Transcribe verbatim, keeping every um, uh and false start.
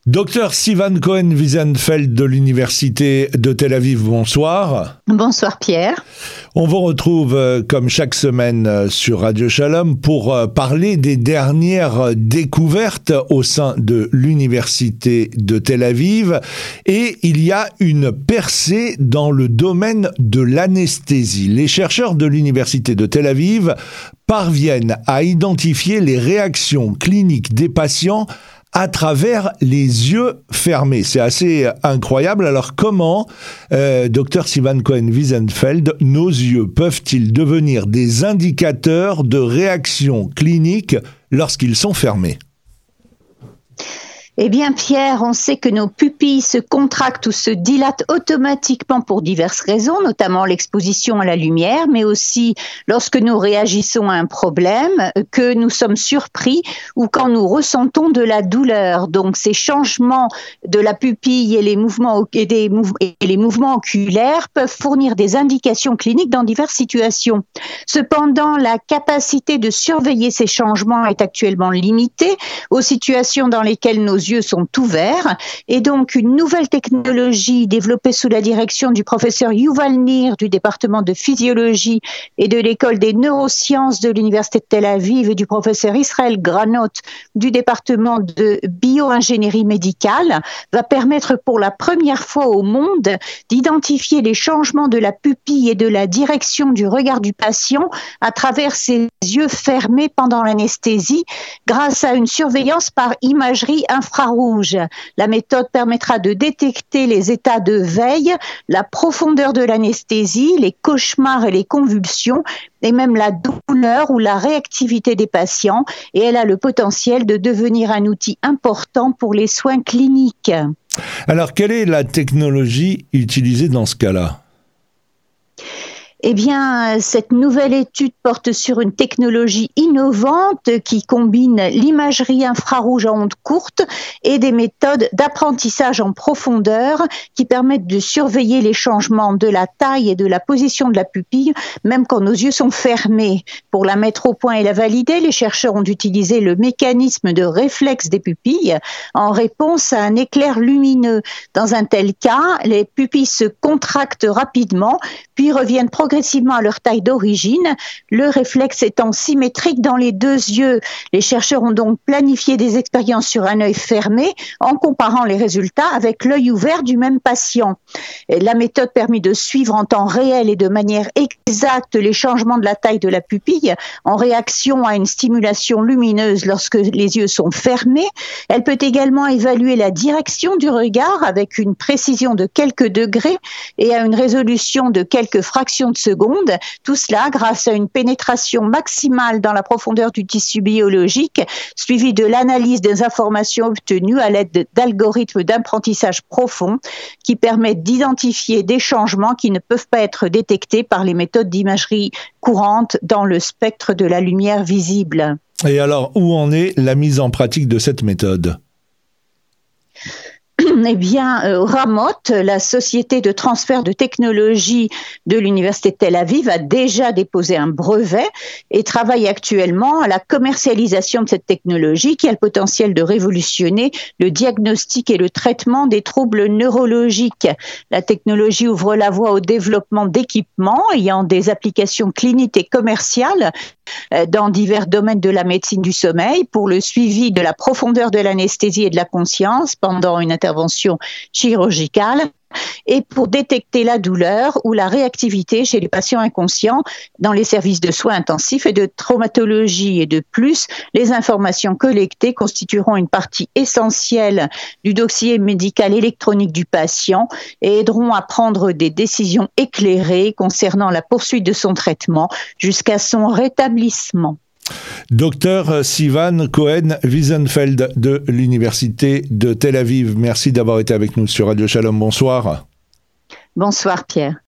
Docteur Sivan Cohen-Wiesenfeld de l'Université de Tel Aviv, bonsoir. Bonsoir Pierre. On vous retrouve euh, comme chaque semaine euh, sur Radio Shalom pour euh, parler des dernières découvertes au sein de l'Université de Tel Aviv. Et il y a une percée dans le domaine de l'anesthésie. Les chercheurs de l'Université de Tel Aviv parviennent à identifier les réactions cliniques des patients à travers les yeux fermés. C'est assez incroyable. Alors comment, euh, docteur Sivan Cohen-Wiesenfeld, nos yeux peuvent-ils devenir des indicateurs de réaction clinique lorsqu'ils sont fermés ? Eh bien Pierre, on sait que nos pupilles se contractent ou se dilatent automatiquement pour diverses raisons, notamment l'exposition à la lumière, mais aussi lorsque nous réagissons à un problème, que nous sommes surpris ou quand nous ressentons de la douleur. Donc ces changements de la pupille et les mouvements, et des mouv- et les mouvements oculaires peuvent fournir des indications cliniques dans diverses situations. Cependant, la capacité de surveiller ces changements est actuellement limitée aux situations dans lesquelles nos yeux sont ouverts, et donc une nouvelle technologie développée sous la direction du professeur Yuval Nir du département de physiologie et de l'école des neurosciences de l'Université de Tel Aviv et du professeur Israël Granot du département de bio-ingénierie médicale va permettre pour la première fois au monde d'identifier les changements de la pupille et de la direction du regard du patient à travers ses yeux fermés pendant l'anesthésie grâce à une surveillance par imagerie infrarouge. La méthode permettra de détecter les états de veille, la profondeur de l'anesthésie, les cauchemars et les convulsions, et même la douleur ou la réactivité des patients, et elle a le potentiel de devenir un outil important pour les soins cliniques. Alors, quelle est la technologie utilisée dans ce cas-là ? Eh bien, cette nouvelle étude porte sur une technologie innovante qui combine l'imagerie infrarouge à ondes courtes et des méthodes d'apprentissage en profondeur qui permettent de surveiller les changements de la taille et de la position de la pupille, même quand nos yeux sont fermés. Pour la mettre au point et la valider, les chercheurs ont utilisé le mécanisme de réflexe des pupilles en réponse à un éclair lumineux. Dans un tel cas, les pupilles se contractent rapidement, puis reviennent progressivement progressivement à leur taille d'origine, le réflexe étant symétrique dans les deux yeux. Les chercheurs ont donc planifié des expériences sur un œil fermé en comparant les résultats avec l'œil ouvert du même patient. Et la méthode permet de suivre en temps réel et de manière exacte les changements de la taille de la pupille en réaction à une stimulation lumineuse lorsque les yeux sont fermés. Elle peut également évaluer la direction du regard avec une précision de quelques degrés et à une résolution de quelques fractions de secondes, tout cela grâce à une pénétration maximale dans la profondeur du tissu biologique, suivie de l'analyse des informations obtenues à l'aide d'algorithmes d'apprentissage profond qui permettent d'identifier des changements qui ne peuvent pas être détectés par les méthodes d'imagerie courantes dans le spectre de la lumière visible. Et alors, où en est la mise en pratique de cette méthode ? Eh bien, euh, Ramot, la société de transfert de technologie de l'Université de Tel Aviv, a déjà déposé un brevet et travaille actuellement à la commercialisation de cette technologie qui a le potentiel de révolutionner le diagnostic et le traitement des troubles neurologiques. La technologie ouvre la voie au développement d'équipements ayant des applications cliniques et commerciales euh, dans divers domaines de la médecine du sommeil pour le suivi de la profondeur de l'anesthésie et de la conscience pendant une intervention chirurgicale et pour détecter la douleur ou la réactivité chez les patients inconscients dans les services de soins intensifs et de traumatologie. Et de plus, les informations collectées constitueront une partie essentielle du dossier médical électronique du patient et aideront à prendre des décisions éclairées concernant la poursuite de son traitement jusqu'à son rétablissement. Docteur Sivan Cohen-Wiesenfeld de l'Université de Tel Aviv, merci d'avoir été avec nous sur Radio Shalom. Bonsoir. Bonsoir Pierre.